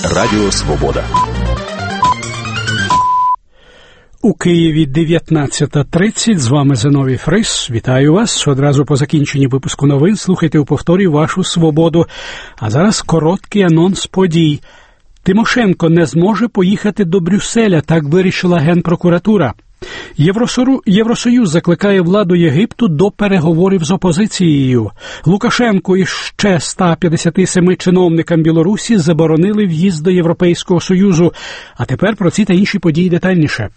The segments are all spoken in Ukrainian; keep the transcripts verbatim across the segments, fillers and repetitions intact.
Радіо Свобода. У Києві дев'ятнадцята тридцять, з вами Зиновій Фрис. Вітаю вас. Одразу по закінченні випуску новин слухайте у повторі вашу свободу. А зараз короткий анонс подій. Тимошенко не зможе поїхати до Брюсселя, так вирішила Генпрокуратура. Євросоюз закликає владу Єгипту до переговорів з опозицією. Лукашенку і ще ста п'ятдесяти семи чиновникам Білорусі заборонили в'їзд до Європейського Союзу. А тепер про ці та інші події детальніше.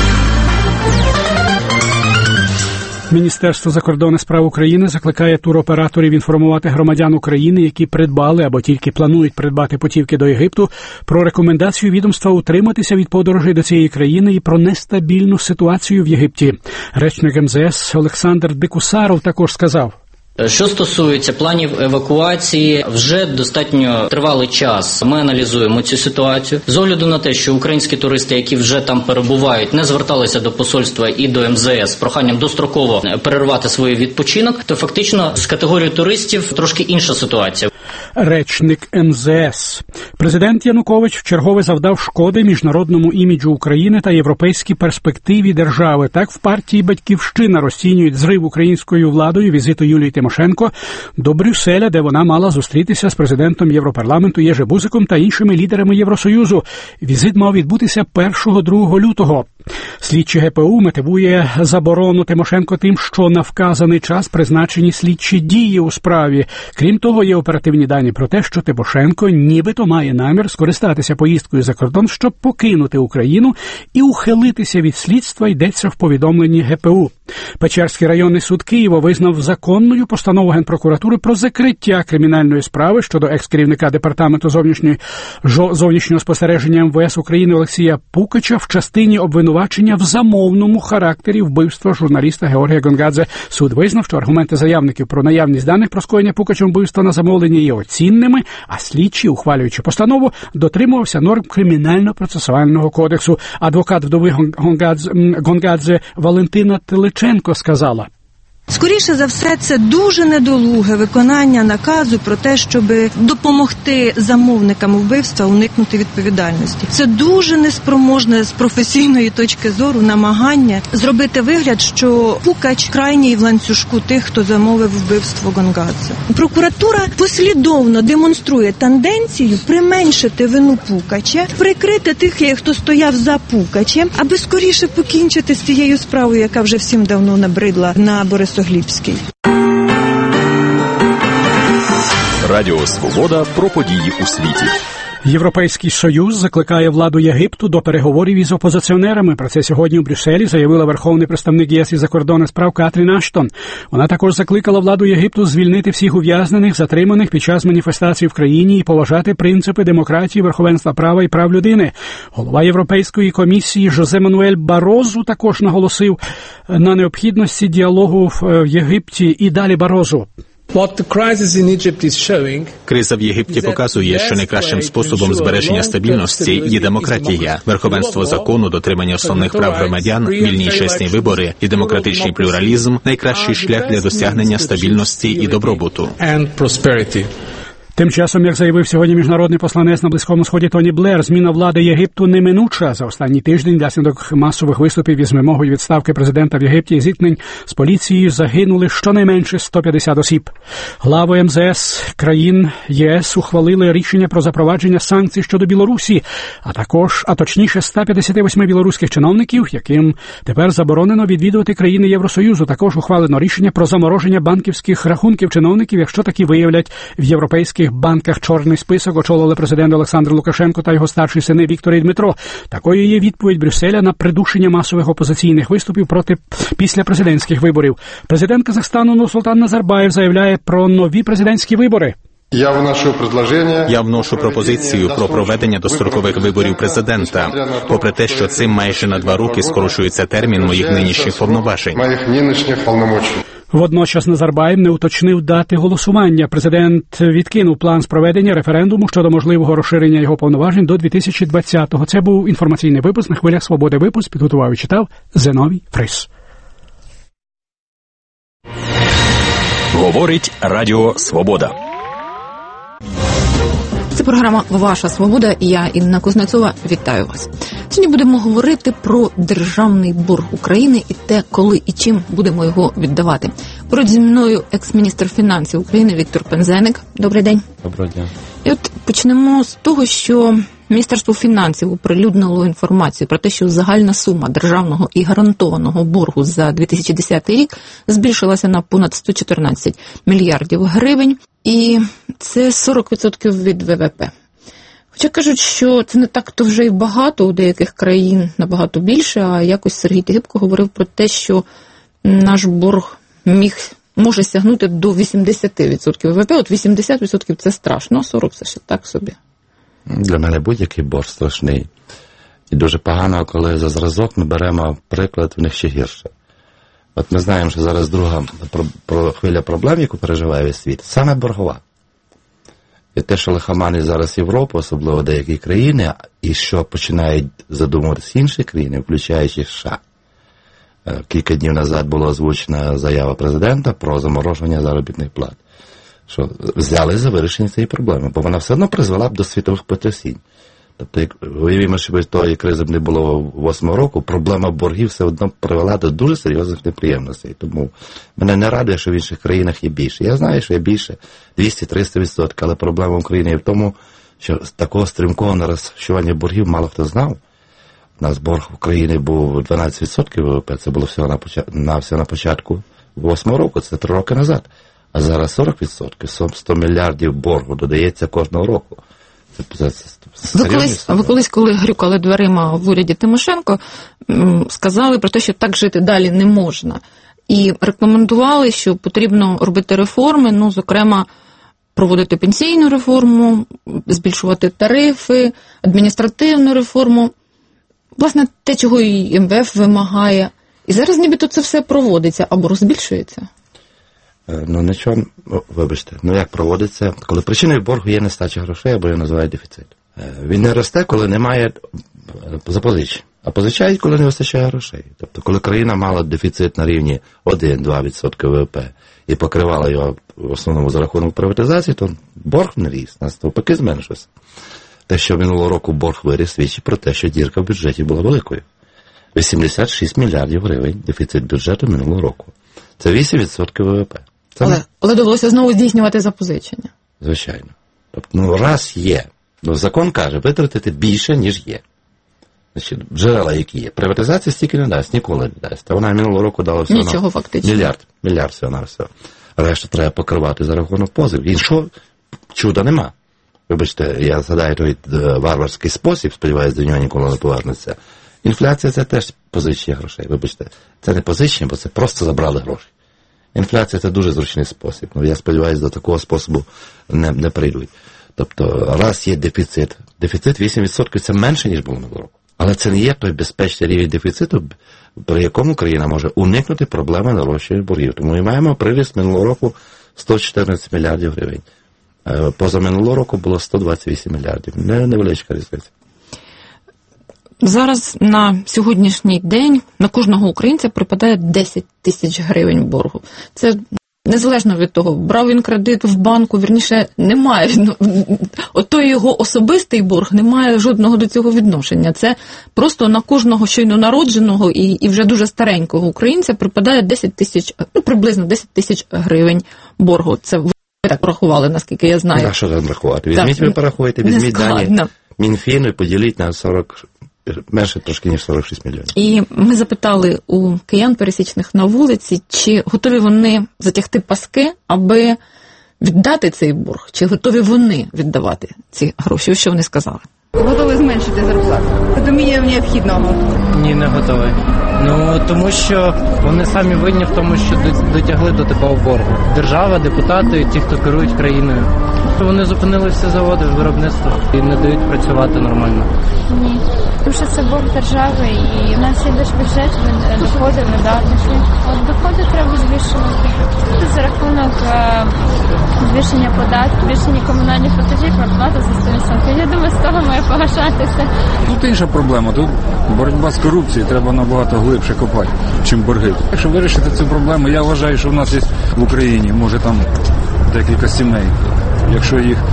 Міністерство закордонних справ України закликає туроператорів інформувати громадян України, які придбали або тільки планують придбати путівки до Єгипту, про рекомендацію відомства утриматися від подорожей до цієї країни і про нестабільну ситуацію в Єгипті. Речник ем зе ес Олександр Дикусаров також сказав: що стосується планів евакуації, вже достатньо тривалий час ми аналізуємо цю ситуацію. З огляду на те, що українські туристи, які вже там перебувають, не зверталися до посольства і до ем зе ес з проханням достроково перервати свій відпочинок, то фактично з категорією туристів трошки інша ситуація. Речник ем зе ес. Президент Янукович вчергове завдав шкоди міжнародному іміджу України та європейській перспективі держави. Так в партії «Батьківщина» розцінюють зрив українською владою візиту Юлії Тимошенко до Брюсселя, де вона мала зустрітися з президентом Європарламенту Єжи Бузиком та іншими лідерами Євросоюзу. Візит мав відбутися першого-другого лютого. Слідчий ге пе у мотивує заборону Тимошенко тим, що на вказаний час призначені слідчі дії у справі. Крім того, є оперативні дані про те, що Тимошенко нібито має намір скористатися поїздкою за кордон, щоб покинути Україну і ухилитися від слідства, йдеться в повідомленні ге пе у. Печерський районний суд Києва визнав законною постанову Генпрокуратури про закриття кримінальної справи щодо екс-керівника Департаменту зовнішньої, зовнішнього спостереження ем ве ес України Олексія Пукача в частині обвинувачення в замовному характері вбивства журналіста Георгія Гонгадзе. Суд визнав, що аргументи заявників про наявність даних про скоєння Пукачем вбивства на замовлення є оцінними, а слідчий, ухвалюючи постанову, дотримувався норм Кримінально-процесуального кодексу. Адвокат вдови Гонгадзе, Гонгадзе Валентина Теличенко сказала: скоріше за все, це дуже недолуге виконання наказу про те, щоб допомогти замовникам вбивства уникнути відповідальності. Це дуже неспроможне з професійної точки зору намагання зробити вигляд, що Пукач крайній в ланцюжку тих, хто замовив вбивство Гонгадзе. Прокуратура послідовно демонструє тенденцію применшити вину Пукача, прикрити тих, хто стояв за Пукачем, аби скоріше покінчити з цією справою, яка вже всім давно набридла на Борисовича Глібський. Радіо Свобода про події у світі. Європейський Союз закликає владу Єгипту до переговорів із опозиціонерами. Про це сьогодні у Брюсселі заявила верховний представник ЄС із закордонних справ Катрін Аштон. Вона також закликала владу Єгипту звільнити всіх ув'язнених, затриманих під час маніфестацій в країні і поважати принципи демократії, верховенства права і прав людини. Голова Європейської комісії Жозе Мануель Барозу також наголосив на необхідності діалогу в Єгипті. І далі Барозу. Криза в Єгипті показує, що найкращим способом збереження стабільності є демократія, верховенство закону, дотримання основних прав громадян, вільні і чесні вибори і демократичний плюралізм – найкращий шлях для досягнення стабільності і добробуту. Тим часом, як заявив сьогодні міжнародний посланець на Близькому Сході Тоні Блер, зміна влади Єгипту неминуча. За останній тиждень внаслідок масових виступів із вимогою відставки президента в Єгипті і зіткнень з поліцією загинули щонайменше сто п'ятдесят осіб. Глави ем зе ес країн ЄС ухвалили рішення про запровадження санкцій щодо Білорусі, а також, а точніше, ста п'ятдесяти восьми білоруських чиновників, яким тепер заборонено відвідувати країни Євросоюзу. Також ухвалено рішення про замороження банківських рахунків чиновників, якщо такі виявлять в європейських банках. Чорний список очолили президент Олександр Лукашенко та його старші сини Віктор і Дмитро. Такою є відповідь Брюсселя на придушення масових опозиційних виступів проти після президентських виборів. Президент Казахстану Нурсултан Назарбаєв заявляє про нові президентські вибори. Я вношу предложення. Я вношу пропозицію про проведення дострокових виборів президента, попри те, що цим майже на два роки скорочується термін моїх нинішніх повноважень. Моїх нинішніх повноважень. Водночас Назарбаєв не уточнив дати голосування. Президент відкинув план з проведення референдуму щодо можливого розширення його повноважень до дві тисячі двадцятого. Це був інформаційний випуск на хвилях Свободи. Випуск підготував і читав Зиновій Фрис. Говорить Радіо Свобода. Це програма «Ваша свобода» і я, Інна Кузнецова, вітаю вас. Сьогодні будемо говорити про державний борг України і те, коли і чим будемо його віддавати. Поруч зі мною екс-міністр фінансів України Віктор Пинзеник. Добрий день. Доброго дня. І от почнемо з того, що Міністерство фінансів оприлюднило інформацію про те, що загальна сума державного і гарантованого боргу за дві тисячі десятий рік збільшилася на понад сто чотирнадцять мільярдів гривень, і це сорок відсотків від ВВП. Хоча кажуть, що це не так-то вже й багато, у деяких країн набагато більше, а якось Сергій Тігіпко говорив про те, що наш борг міг, може сягнути до вісімдесят відсотків ВВП. От вісімдесят відсотків це страшно, а сорок відсотків це ще так собі. Для мене будь-який борг страшний. І дуже погано, коли за зразок ми беремо приклад, в них ще гірше. От ми знаємо, що зараз друга про, про хвиля проблем, яку переживає весь світ, саме боргова. І те, що лихоманить зараз Європу, особливо деякі країни, і що починають задумуватися інші країни, включаючи США. Кілька днів назад була озвучена заява президента про заморожування заробітних плат. Що взяли за вирішення цієї проблеми, бо вона все одно призвела б до світових потрясінь. Тобто, як уявімо, щоб тої кризи б не було восьмого року, проблема боргів все одно привела до дуже серйозних неприємностей. Тому мене не радує, що в інших країнах є більше. Я знаю, що є більше, двісті-триста відсотків, але проблема України є в тому, що такого стрімкого нарощування боргів мало хто знав. У нас борг в Україні був дванадцять відсотків ВВП, це було всього на, поч... на, всього на початку восьмого року, це три роки назад. А зараз сорок відсотків, сто мільярдів боргу додається кожного року. Це, це, це ви, колись, ви колись, коли грюкали дверима в уряді Тимошенко, сказали про те, що так жити далі не можна. І рекомендували, що потрібно робити реформи, ну, зокрема, проводити пенсійну реформу, збільшувати тарифи, адміністративну реформу. Власне, те, чого і ем ве еф вимагає. І зараз нібито це все проводиться, або розбільшується. Ну, нічого, ну, вибачте, ну як проводиться, коли причиною боргу є нестача грошей, або його називають дефіцит. Він не росте, коли немає запозичень, а позичають, коли не вистачає грошей. Тобто, коли країна мала дефіцит на рівні один-два відсотки ВВП і покривала його в основному за рахунок приватизації, то борг не ріс, нас навпаки зменшився. Те, що минулого року борг виріс, свідчить про те, що дірка в бюджеті була великою. вісімдесят шість мільярдів гривень дефіцит бюджету минулого року. Це вісім відсотків ВВП. Це але, але довелося знову здійснювати запозичення. Звичайно. Тобто, ну, раз є. Ну, закон каже, витратити більше, ніж є. Значить, джерела, які є. Приватизація стільки не дасть, ніколи не дасть. А вона минулого року дала всього Нічого, на фактично. мільярд. Мільярд всього на все. Решту треба покривати за рахунок позив. Іншого чуда нема. Вибачте, я згадаю той варварський спосіб, сподіваюся, до нього ніколи не повернеться. Інфляція – це теж позичення грошей. Вибачте, це не позичення, бо це просто забрали гроші. Інфляція – це дуже зручний спосіб. Ну, я сподіваюся, до такого способу не, не прийдуть. Тобто, раз є дефіцит, дефіцит вісім відсотків – це менше, ніж було минулого року. Але це не є той безпечний рівень дефіциту, при якому країна може уникнути проблеми нарощування боргів. Тому ми маємо приріст минулого року сто чотирнадцять мільярдів гривень. Поза минулого року було сто двадцять вісім мільярдів. Не, невеличка різниця. Зараз на сьогоднішній день на кожного українця припадає десять тисяч гривень боргу. Це незалежно від того, брав він кредит в банку, вірніше, немає. Отой його особистий борг не має жодного до цього відношення. Це просто на кожного щойно народженого і, і вже дуже старенького українця припадає десять тисяч, ну, приблизно десять тисяч гривень боргу. Це ви так порахували, наскільки я знаю. А що там рахувати? Візьміть, так, ви порахуєте, візьміть дані Мінфіну і поділіть на сорок, менше трошки, ніж сорок шість мільйонів. І ми запитали у киян пересічних на вулиці, чи готові вони затягти паски, аби віддати цей борг, чи готові вони віддавати ці гроші. Ось що вони сказали. Готові зменшити зарплату. Це мінімум необхідного. Ні, не готові. Ну, тому що вони самі винні в тому, що дотягли до такого боргу. Держава, депутати, ті, хто керують країною. Вони зупинили всі заводи, виробництво і не дають працювати нормально. Ні, тому що це борг держави і в нас є держбюджет, доходи видатки. От доходи треба збільшувати. За рахунок е, збільшення податків, збільшення комунальних платежів, проплата за сто відсотків. Я думаю, з того має погашатися. Тут інша проблема. Тут боротьба з корупцією, треба набагато глибше копати, чим борги. Якщо вирішити цю проблему, я вважаю, що в нас є в Україні, може там декілька сімей. Якщо їх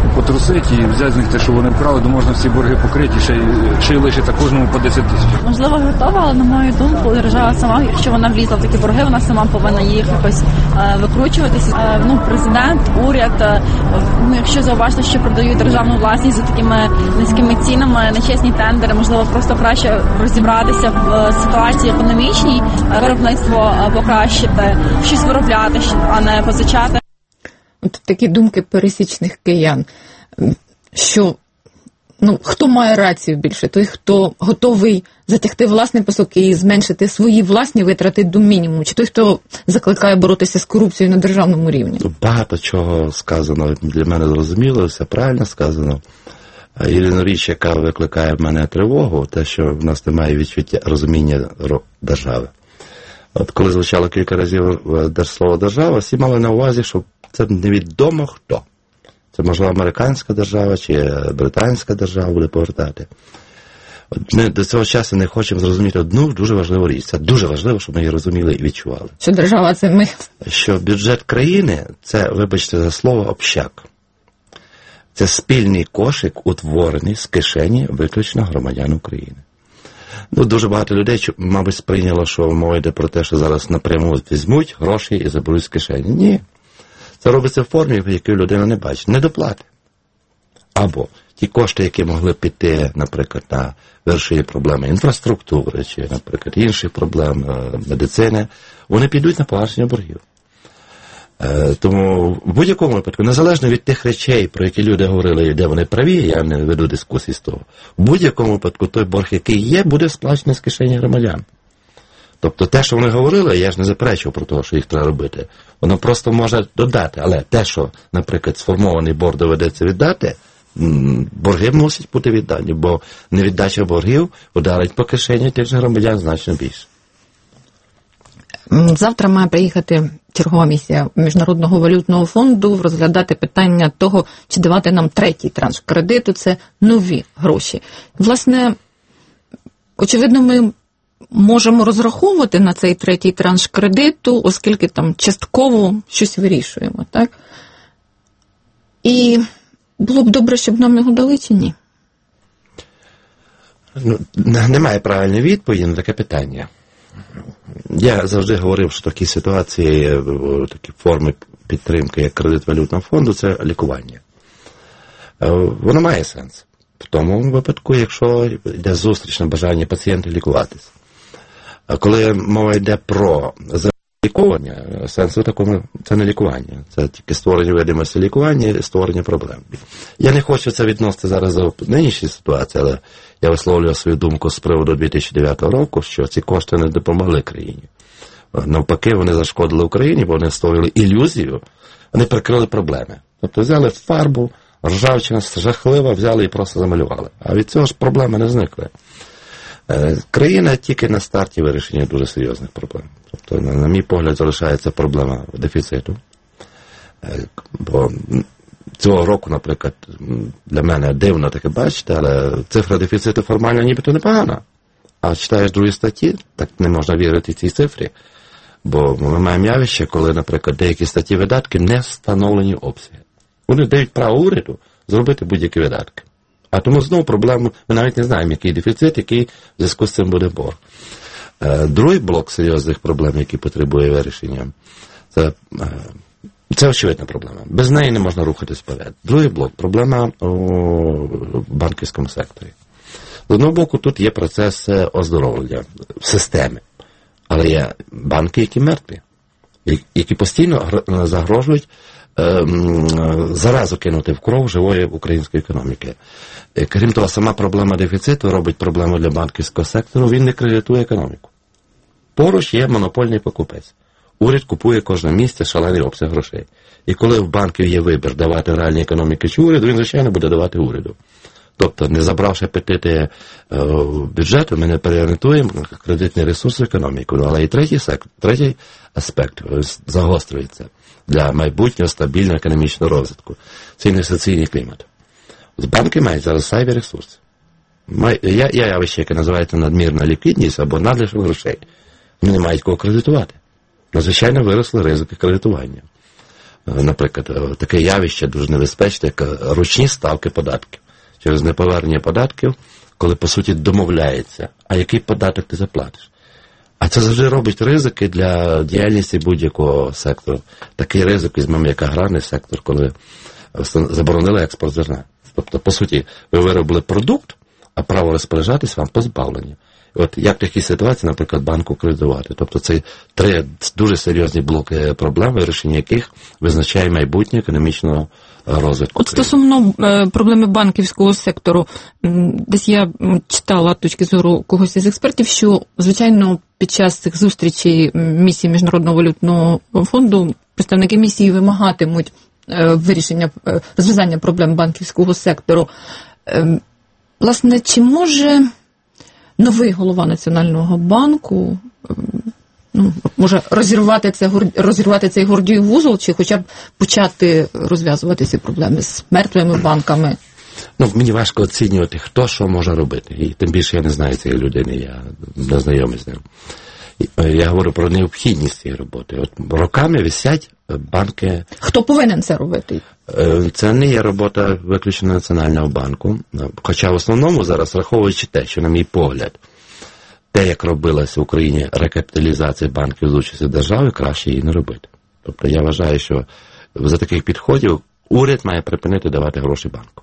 потрусити і взяти з них те, що вони вкрали, то можна всі борги покрити, ще й, ще й лишиться кожному по десять тисяч. Можливо, готова, але на мою думку, держава сама, якщо вона влізла в такі борги, вона сама повинна їх якось е, викручуватися. Е, ну, президент, уряд, е, ну, якщо зауважити, що продають державну власність за такими низькими цінами, нечесні тендери, можливо, просто краще розібратися в ситуації економічній, виробництво покращити, щось виробляти, а не позичати. От такі думки пересічних киян, що ну, хто має рацію більше? Той, хто готовий затягти власний пасок і зменшити свої власні витрати до мінімуму, чи той, хто закликає боротися з корупцією на державному рівні? Багато чого сказано, для мене зрозуміло, все правильно сказано. Єдина річ, яка викликає в мене тривогу, те, що в нас немає відчуття розуміння держави. От коли звучало кілька разів слово «держава», всі мали на увазі, що це невідомо хто. Це, можливо, американська держава чи британська держава буде повертати. От ми до цього часу не хочемо зрозуміти одну дуже важливу річ. Це дуже важливо, щоб ми її розуміли і відчували. Що держава – це ми. Що бюджет країни – це, вибачте за слово, общак. Це спільний кошик, утворений з кишені виключно громадян України. Ну, дуже багато людей, мабуть, сприйняло, що мова йде про те, що зараз напряму візьмуть гроші і заберуть з кишені. Ні. Це робиться в формі, в якій людина не бачить. Недоплати. Або ті кошти, які могли піти, наприклад, на вирішення проблеми інфраструктури, чи, наприклад, інших проблем медицини, вони підуть на погашення боргів. Тому в будь-якому випадку, незалежно від тих речей, про які люди говорили, де вони праві, я не веду дискусії з того, в будь-якому випадку той борг, який є, буде сплачений з кишені громадян. Тобто те, що вони говорили, я ж не заперечував про те, що їх треба робити, воно просто може додати. Але те, що, наприклад, сформований борг доведеться віддати, борги мусять бути віддані, бо невіддача боргів ударить по кишені тих же громадян значно більше. Завтра має приїхати чергова місія Міжнародного валютного фонду розглядати питання того, чи давати нам третій транш кредиту, це нові гроші. Власне, очевидно, ми можемо розраховувати на цей третій транш кредиту, оскільки там частково щось вирішуємо, так? І було б добре, щоб нам його дали чи ні? Ну, немає правильної відповіді на таке питання. Я завжди говорив, що такі ситуації, такі форми підтримки, як кредит валютного фонду, це лікування. Воно має сенс. В тому випадку, якщо йде зустріч на бажання пацієнта лікуватися. А коли мова йде про лікування, сенс у такому, це не лікування. Це тільки створення видимості лікування і створення проблем. Я не хочу це відносити зараз до нинішньої ситуації, але я висловлюю свою думку з приводу дві тисячі дев'ятого року, що ці кошти не допомогли країні. Навпаки, вони зашкодили Україні, бо вони створили ілюзію, вони прикрили проблеми. Тобто взяли фарбу, ржавчина жахлива, взяли і просто замалювали. А від цього ж проблеми не зникли. Країна тільки на старті вирішення дуже серйозних проблем. Тобто, на мій погляд, залишається проблема дефіциту. Бо цього року, наприклад, для мене дивно таке бачити, але цифра дефіциту формально нібито непогана. А читаєш другі статті, так не можна вірити цій цифрі. Бо ми маємо явище, коли, наприклад, деякі статті видатки не встановлені обсяги. Вони дають право уряду зробити будь-які видатки. А тому знову проблему, ми навіть не знаємо, який дефіцит, який в зв'язку з цим буде борг. Другий блок серйозних проблем, який потребує вирішення, це, це очевидна проблема. Без неї не можна рухатись вперед. Другий блок – проблема у банківському секторі. З одного боку, тут є процес оздоровлення в системі, але є банки, які мертві, які постійно загрожують заразу кинути в кров живої української економіки. Крім того, сама проблема дефіциту робить проблему для банківського сектору, він не кредитує економіку. Поруч є монопольний покупець. Уряд купує кожне місце шалений обсяг грошей. І коли в банків є вибір давати реальній економіці чи уряду, він, звичайно, буде давати уряду. Тобто, не забравши апетити е, бюджету, ми не переорієнтуємо кредитний ресурс в економіку. Але і третій, сектор, третій аспект загострюється для майбутнього стабільного економічного розвитку. Це інвестиційний клімат. Банки мають зараз сайві ресурси. Є явище, яке називається надмірна ліквідність або надлишок грошей. Вони не мають кого кредитувати. Надзвичайно виросли ризики кредитування. наприклад, таке явище дуже небезпечне, як ручні ставки податків. Через неповернення податків, коли, по суті, домовляється, а який податок ти заплатиш. А це завжди робить ризики для діяльності будь-якого сектору. Такий ризик візьмемо, як аграрний сектор, коли заборонили експорт зерна. Тобто, по суті, ви виробили продукт, а право розпоряджатись вам позбавлення. От як в такій ситуації, наприклад, банку кредитувати. Тобто це три дуже серйозні блоки проблем, вирішення яких визначає майбутнє економічного розвитку. От стосовно е, проблеми банківського сектору, десь я читала точки зору когось із експертів, що, звичайно, під час цих зустрічей місії Міжнародного валютного фонду представники місії вимагатимуть е, вирішення, е, розв'язання проблем банківського сектору. Е, власне, чи може новий голова Національного банку, ну, може розірвати, це, розірвати цей Гордіїв вузол, чи хоча б почати розв'язувати ці проблеми з мертвими банками? Ну, мені важко оцінювати, хто що може робити. І тим більше я не знаю цієї людини, я не знайомий з ним. Я говорю про необхідність цієї роботи. От роками висять банки. Хто повинен це робити? Це не є робота виключно Національного банку. Хоча в основному зараз, враховуючи те, що, на мій погляд, те, як робилася в Україні рекапіталізація банків з участю держави, краще її не робити. Тобто я вважаю, що за таких підходів уряд має припинити давати гроші банку.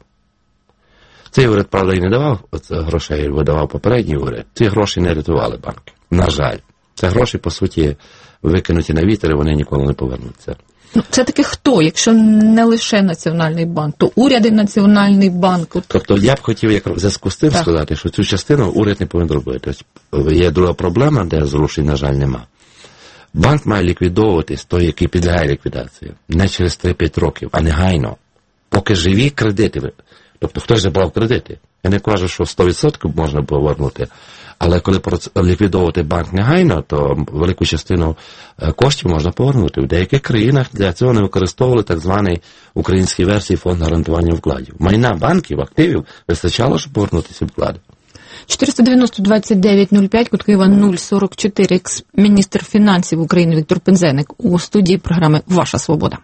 Цей уряд, правда, і не давав грошей, видавав попередній уряд. Ці гроші не рятували банки. На жаль. Це гроші, по суті, викинуті на вітер, і вони ніколи не повернуться. Ну, це таки хто? Якщо не лише Національний банк, то уряди Національний банк. Тобто я б хотів як в зв'язку з тим так. сказати, що цю частину уряд не повинен робити. Є друга проблема, де зрушень, на жаль, нема. Банк має ліквідовуватись, той, який підлягає ліквідації, не через три-п'ять років, а негайно. Поки живі кредити. Тобто хтось же брав кредити. Я не кажу, що сто відсотків можна повернути. Але коли ліквідовувати банк негайно, то велику частину коштів можна повернути. В деяких країнах для цього не використовували так званий українській версії фонд гарантування вкладів. Майна банків, активів вистачало, щоб повернутися вклади. чотириста дев'яносто двадцять дев'ять нуль п'ять, код Києва нуль сорок чотири, екс-міністр фінансів України Віктор Пинзеник у студії програми «Ваша свобода».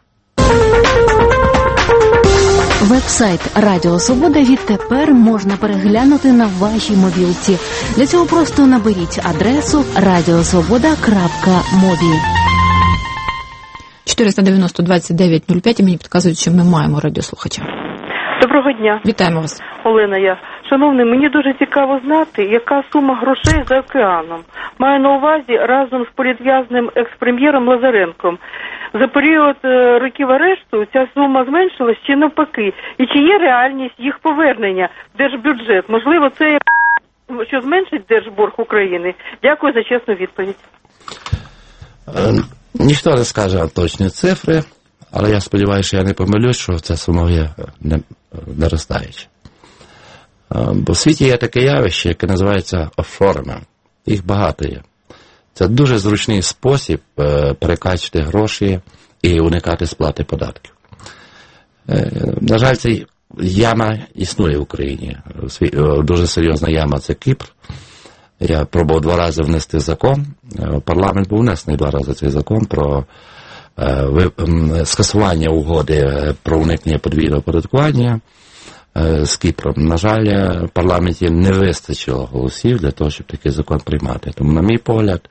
Веб-сайт Радіо Свобода відтепер можна переглянути на вашій мобілці. Для цього просто наберіть адресу радіосвобода крапка мобі. чотириста дев'яносто двадцять дев'ять нуль п'ять, і мені підказують, що ми маємо радіослухача. Доброго дня. Вітаємо вас. Олена я. Шановний, мені дуже цікаво знати, яка сума грошей за океаном. Маю на увазі разом з політв'язним екс-прем'єром Лазаренком. За період років арешту ця сума зменшилась чи навпаки? І чи є реальність їх повернення в держбюджет? Можливо, це що зменшить держборг України? Дякую за чесну відповідь. Е, ніхто не скаже точні цифри, але я сподіваюся, що я не помилюсь, що ця сума є наростаюча. Бо в світі є таке явище, яке називається офшорами. Їх багато є. Це дуже зручний спосіб перекачувати гроші і уникати сплати податків. На жаль, ця яма існує в Україні. Дуже серйозна яма – це Кіпр. Я пробував два рази внести закон. Парламент був внесений два рази цей закон про скасування угоди про уникнення подвійного оподаткування з Кіпром. На жаль, в парламенті не вистачило голосів для того, щоб такий закон приймати. Тому, на мій погляд,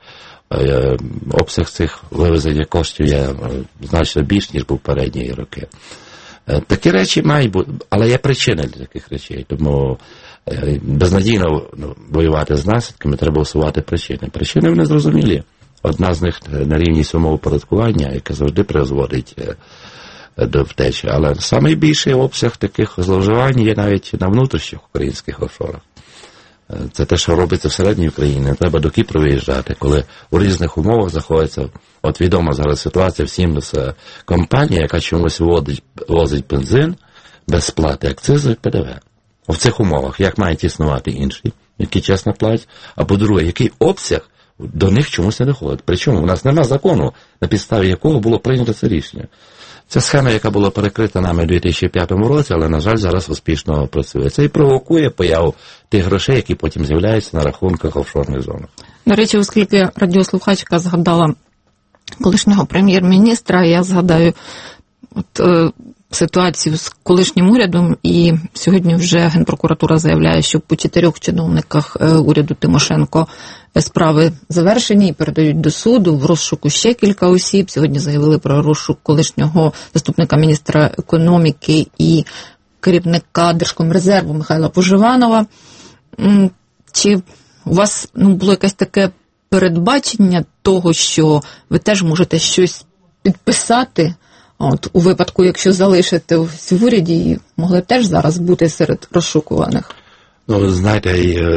обсяг цих вивезення коштів є значно більш, ніж був передні роки. Такі речі мають бути, але є причини для таких речей. Тому безнадійно воювати з наслідками, треба усувати причини. Причини вони зрозумілі. Одна з них на рівні сумового оподаткування, яке завжди призводить до втечі. Але найбільший обсяг таких зловживань є навіть на внутрішніх українських офшорах. Це те, що робиться всередині України. Не треба до Кіпру виїжджати, коли у різних умовах знаходиться, от відома зараз ситуація всім з компанія, яка чомусь водить, возить бензин без сплати акцизу і Пе Де Ве. В цих умовах як мають існувати інші, які чесно платять, а по-друге, який обсяг до них чомусь не доходить. Причому у нас немає закону, на підставі якого було прийнято це рішення. Це схема, яка була перекрита нами у дві тисячі п'ятому році, але, на жаль, зараз успішно працює. Це і провокує появу тих грошей, які потім з'являються на рахунках офшорних зонах. До речі, оскільки радіослухачка згадала колишнього прем'єр-міністра, я згадаю от, е, ситуацію з колишнім урядом, і сьогодні вже Генпрокуратура заявляє, що по чотирьох чиновниках е, уряду Тимошенко справи завершені і передають до суду. В розшуку ще кілька осіб. Сьогодні заявили про розшук колишнього заступника міністра економіки і керівника Держкомрезерву Михайла Поживанова. Чи у вас ну, було якесь таке передбачення того, що ви теж можете щось підписати, от, у випадку, якщо залишитесь в уряді, і могли б теж зараз бути серед розшукуваних? Ну, знаєте,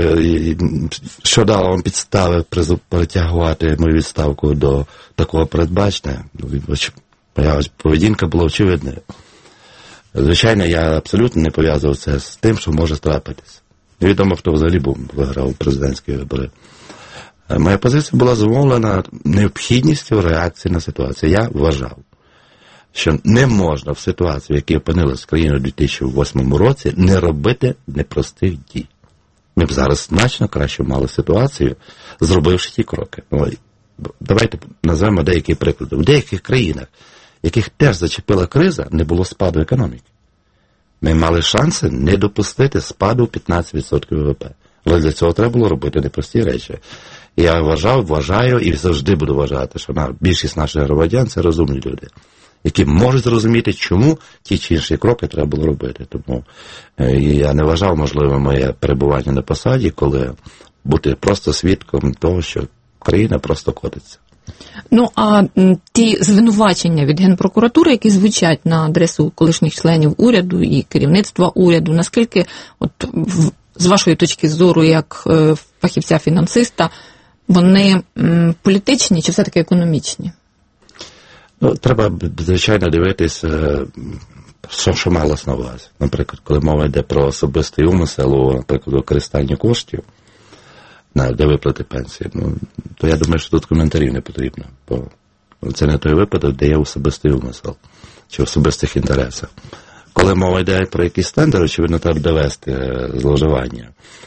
що дало вам підстави притягувати мою відставку до такого передбачення? Моя поведінка була очевидною. Звичайно, я абсолютно не пов'язував це з тим, що може трапитися. Невідомо, хто взагалі був виграв президентські вибори. Моя позиція була зумовлена необхідністю реакції на ситуацію. Я вважав, що не можна в ситуації, в якій опинилась країна у дві тисячі восьмому році, не робити непростих дій. Ми б зараз значно краще мали ситуацію, зробивши ті кроки. Давайте назвемо деякі приклади. В деяких країнах, яких теж зачепила криза, не було спаду економіки. Ми мали шанси не допустити спаду п'ятнадцять відсотків ВВП. Але для цього треба було робити непрості речі. Я вважав, вважаю і завжди буду вважати, що на більшість наших громадян – це розумні люди, які можуть зрозуміти, чому ті чи інші кроки треба було робити. Тому я не вважав можливо моє перебування на посаді, коли бути просто свідком того, що країна просто котиться. Ну, а ті звинувачення від Генпрокуратури, які звучать на адресу колишніх членів уряду і керівництва уряду, наскільки, от, в, з вашої точки зору, як е, фахівця-фінансиста, вони м, політичні чи все-таки економічні? Ну, треба, звичайно, дивитися, що, що малось на увазі. Наприклад, коли мова йде про особистий умисел, наприклад, використання коштів для виплати пенсії, ну, то я думаю, що тут коментарів не потрібно, бо це не той випадок, де є особистий умисел чи особистих інтересах. Коли мова йде про якісь тендери, очевидно, треба довести зловживання.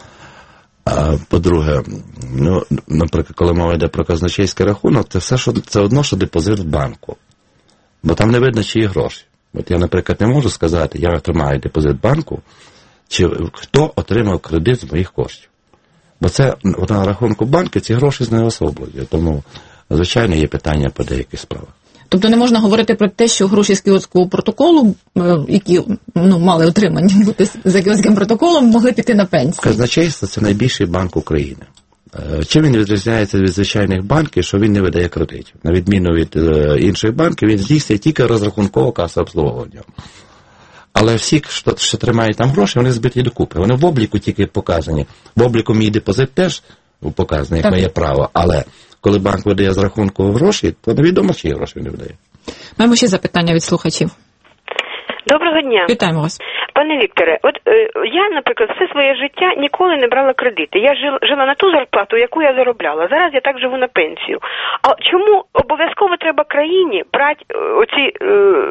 А по-друге, ну, наприклад, коли мова йде про казначейський рахунок, це все, що це одно, що депозит в банку. Бо там не видно, чиї гроші. От я, наприклад, не можу сказати, я отримаю депозит в банку, чи хто отримав кредит з моїх коштів. Бо це на рахунку банку ці гроші знеособлюють. Тому, звичайно, є питання по деяких справах. Тобто не можна говорити про те, що гроші з Кіотського протоколу, які ну, мали отримані бути за Кіотським протоколом, могли піти на пенсію? Казначейство – це найбільший банк України. Чим він відрізняється від звичайних банків, що він не видає кредитів? На відміну від інших банків, він здійснює тільки розрахункове касове обслуговування. Але всі, що, що тримають там гроші, вони збиті докупи. Вони в обліку тільки показані. В обліку мій депозит теж показаний, як моє право. Але коли банк видає з рахунку гроші, то невідомо, чиї гроші він видає. Маємо ще запитання від слухачів. Доброго дня. Вітаємо вас. Пане Вікторе, от е, я, наприклад, все своє життя ніколи не брала кредити. Я жила, жила на ту зарплату, яку я заробляла. Зараз я так живу на пенсію. А чому обов'язково треба країні брати е, оці... Е,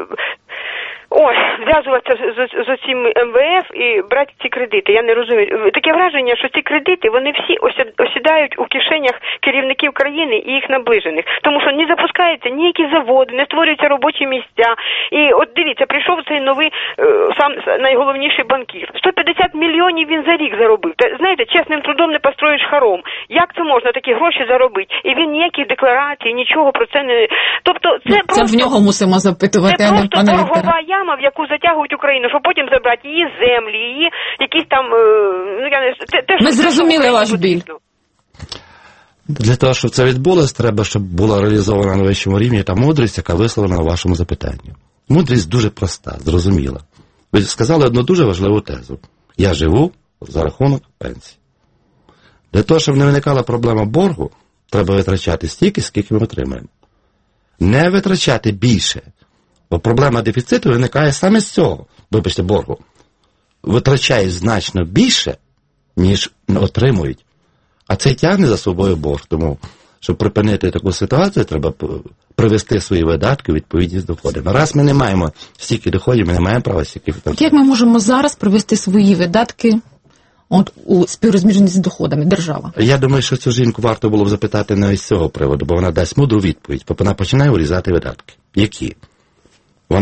Ой, зв'язуватися з, з, з цим ем ве еф і брати ці кредити. Я не розумію. Таке враження, що ці кредити, вони всі осідають у кишенях керівників країни і їх наближених. Тому що не запускаються ніякі заводи, не створюються робочі місця. І от дивіться, прийшов цей новий, сам найголовніший банкір. сто п'ятдесят мільйонів він за рік заробив. Та, знаєте, чесним трудом не построїш хором. Як це можна такі гроші заробити? І він ніяких декларацій, нічого про це не... Тобто це, це просто... Це в нього мусимо запитувати, а не в пане Вікторе. В яку затягують Україну, щоб потім забрати її землі, її якісь там... Ну, я не... те, те, Ми зрозуміли ваш біль. Для того, щоб це відбулося, треба, щоб була реалізована на вищому рівні та мудрість, яка висловлена на вашому запитанні. Мудрість дуже проста, зрозуміла. Ви сказали одну дуже важливу тезу. Я живу за рахунок пенсії. Для того, щоб не виникала проблема боргу, треба витрачати стільки, скільки ми отримаємо. Не витрачати більше. Бо проблема дефіциту виникає саме з цього, вибачте, боргу. Витрачають значно більше, ніж отримують. А це тягне за собою борг. Тому, щоб припинити таку ситуацію, треба привести свої видатки у відповідність з доходами. Раз ми не маємо стільки доходів, ми не маємо права стільки витрачати. Як ми можемо зараз привести свої видатки от, у співрозмірність з доходами держава? Я думаю, що цю жінку варто було б запитати навіть з цього приводу, бо вона дасть мудру відповідь, бо вона починає урізати видатки. Які? Вона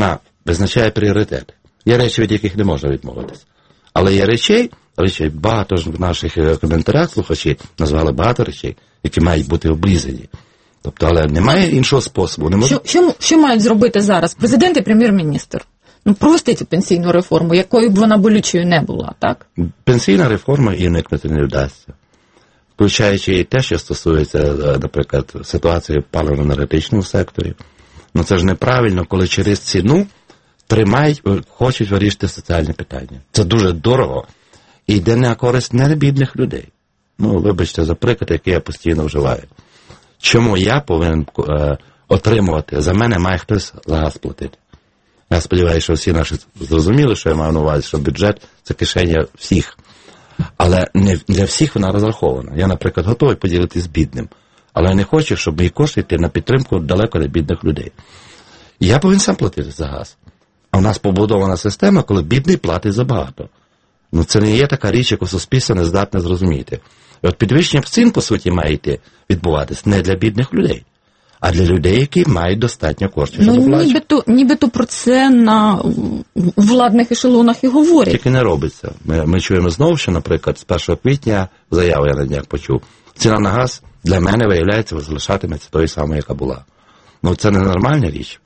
визначає пріоритети. Є речі, від яких не можна відмовитися. Але є речей, речей, багато ж в наших коментарях слухачі назвали багато речей, які мають бути обрізані. Тобто, але немає іншого способу. Не може... що, що, що мають зробити зараз президент і прем'єр-міністр? Ну, простити пенсійну реформу, якою б вона болючою не була, так? Пенсійна реформа і уникнути не вдасться. Включаючи і те, що стосується, наприклад, ситуації в паливно-енергетичному секторі. Ну це ж неправильно, коли через ціну тримають, хочуть вирішити соціальні питання. Це дуже дорого і йде на користь не бідних людей. Ну, вибачте за приклад, який я постійно вживаю. Чому я повинен е, отримувати, за мене має хтось за газ платити? Я сподіваюся, що всі наші зрозуміли, що я маю на увазі, що бюджет – це кишеня всіх. Але не для всіх вона розрахована. Я, наприклад, готовий поділитися з бідним. Але я не хочу, щоб мої кошти йти на підтримку далеко не бідних людей. І я повинен сам платити за газ. А в нас побудована система, коли бідний платить забагато. Ну це не є така річ, яку суспільство не здатне зрозуміти. І от підвищення цін, по суті, має йти відбуватися не для бідних людей, а для людей, які мають достатньо коштів, щоб ну, оплачувати. Нібито, нібито про це на владних ешелонах і говорять. Тільки не робиться. Ми, ми чуємо знову, що, наприклад, з першого квітня, заяву я на днях почув, ціна на газ для мене, виявляється, залишатиметься тою самою, яка була. Ну це не нормальна річ.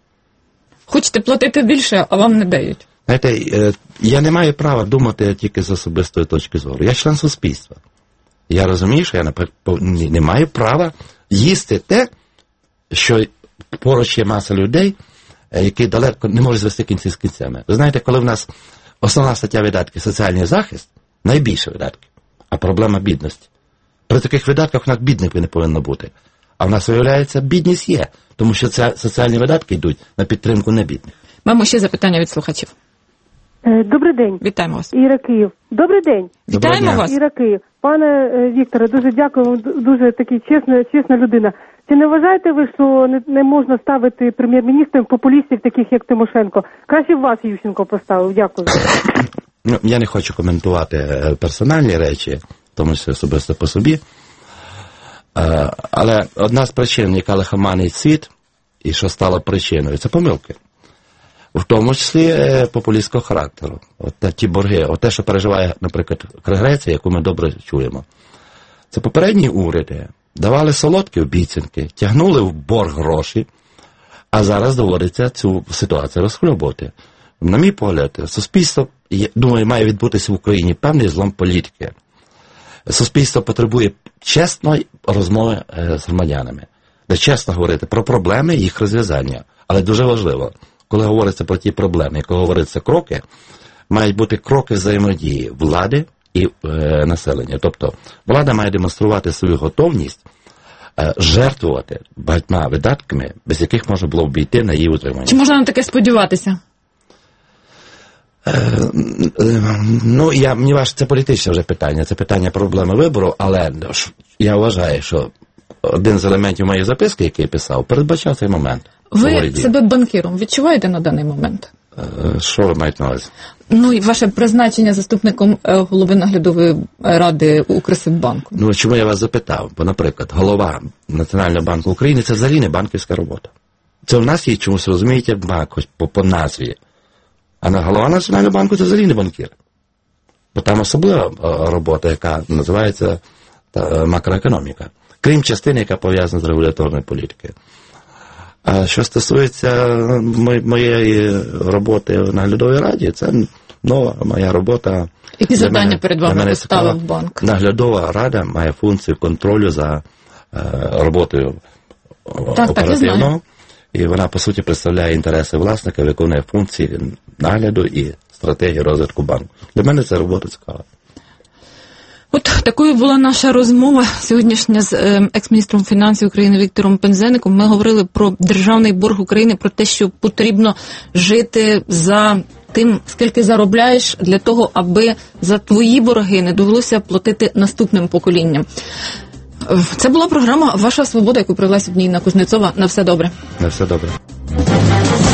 Хочете платити більше, а вам не дають. Знаєте, я не маю права думати тільки з особистої точки зору. Я член суспільства. Я розумію, що я не маю права їсти те, що поруч є маса людей, які далеко не можуть звести кінці з кінцями. Ви знаєте, коли в нас основна стаття видатків – соціальний захист, найбільше видатків, а проблема бідності. При таких видатках у нас бідних не повинно бути. А в нас, виявляється, бідність є, тому що це соціальні видатки йдуть на підтримку небідних. Маємо ще запитання від слухачів. Добрий день. Вітаємо вас. Іра Київ. Добрий день. Вітаємо вас. Іра Київ. Пане Вікторе, дуже дякую вам, дуже такий чесна, чесна людина. Чи не вважаєте ви, що не, не можна ставити прем'єр-міністром популістів, таких як Тимошенко? Краще б вас Ющенко поставив. Дякую. Ну, я не хочу коментувати персональні речі, тому що особисто по собі. Але одна з причин, яка лихоманить світ, і що стало причиною, це помилки. В тому числі популістського характеру. От ті борги, от те, що переживає, наприклад, Греція, яку ми добре чуємо. Це попередні уряди давали солодкі обіцянки, тягнули в борг гроші, а зараз доводиться цю ситуацію розхльобувати. На мій погляд, суспільство, думаю, має відбутися в Україні певний злом політики. Суспільство потребує чесної розмови з громадянами, де чесно говорити про проблеми і їх розв'язання. Але дуже важливо, коли говориться про ті проблеми, коли говориться кроки, мають бути кроки взаємодії влади і е, населення. Тобто влада має демонструвати свою готовність е, жертвувати багатьма видатками, без яких можна було обійти на її утримання. Чи можна на таке сподіватися? Е, е, ну, я, мені важко, це політичне вже питання, це питання проблеми вибору, але я вважаю, що один з елементів моєї записки, який я писав, передбачав цей момент. Ви себе банкіром відчуваєте на даний момент? Е, що ви маєте на увазі? Ну, і ваше призначення заступником голови наглядової ради Укрсиббанку. Ну, чому я вас запитав? Бо, наприклад, голова Національного банку України – це взагалі не банківська робота. Це в нас є чомусь, розумієте, банк, хоч по, по назві. А на голова Національного банку – це взагалі не банкір. Бо там особлива робота, яка називається та, макроекономіка. Крім частини, яка пов'язана з регуляторною політикою. А що стосується моєї роботи в наглядовій раді, це нова моя робота. Які завдання перед вами поставив банк? Наглядова рада має функцію контролю за е, роботою так, оперативного. Так, і вона, по суті, представляє інтереси власника, виконує функції нагляду і стратегії розвитку банку. Для мене це робота цікава. От такою була наша розмова сьогоднішня з екс-міністром фінансів України Віктором Пинзеником. Ми говорили про державний борг України, про те, що потрібно жити за тим, скільки заробляєш, для того, аби за твої борги не довелося платити наступним поколінням. Це була програма «Ваша свобода», яку провела сьогодні Інна Кузнецова. На все добре. На все добре.